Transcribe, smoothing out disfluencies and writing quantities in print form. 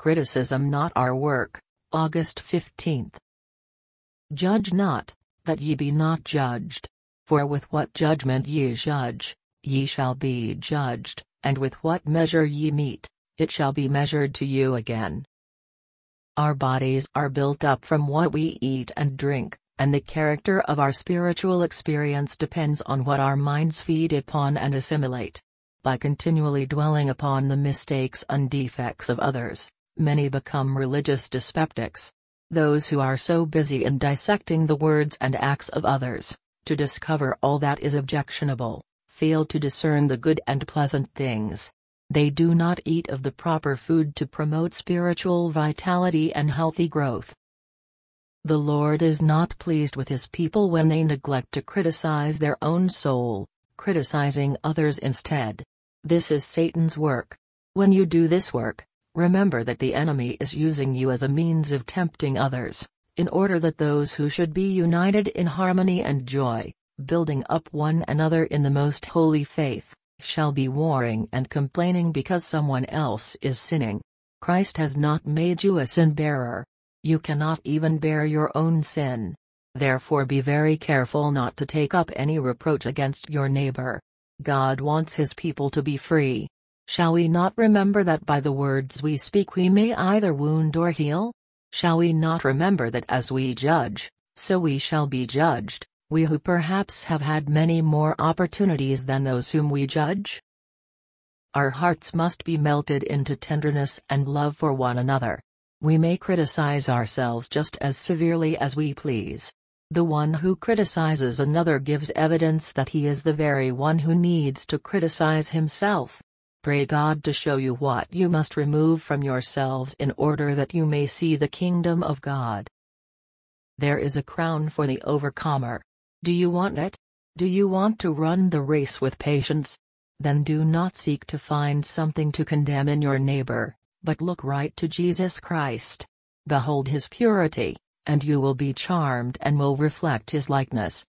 criticism not our work. August 15. Judge not, that ye be not judged. For with what judgment ye judge, ye shall be judged, and with what measure ye mete, it shall be measured to you again. Our bodies are built up from what we eat and drink, and the character of our spiritual experience depends on what our minds feed upon and assimilate. By continually dwelling upon the mistakes and defects of others, many become religious dyspeptics. Those who are so busy in dissecting the words and acts of others, to discover all that is objectionable, fail to discern the good and pleasant things. They do not eat of the proper food to promote spiritual vitality and healthy growth. The Lord is not pleased with His people when they neglect to criticize their own soul, criticizing others instead. This is Satan's work. When you do this work, remember that the enemy is using you as a means of tempting others, in order that those who should be united in harmony and joy, building up one another in the most holy faith, shall be warring and complaining because someone else is sinning. Christ has not made you a sin-bearer. You cannot even bear your own sin. Therefore be very careful not to take up any reproach against your neighbor. God wants His people to be free. Shall we not remember that by the words we speak we may either wound or heal? Shall we not remember that as we judge, so we shall be judged, we who perhaps have had many more opportunities than those whom we judge? Our hearts must be melted into tenderness and love for one another. We may criticize ourselves just as severely as we please. The one who criticizes another gives evidence that he is the very one who needs to criticize himself. Pray God to show you what you must remove from yourselves in order that you may see the kingdom of God. There is a crown for the overcomer. Do you want it? Do you want to run the race with patience? Then do not seek to find something to condemn in your neighbor, but look right to Jesus Christ. Behold His purity, and you will be charmed and will reflect His likeness.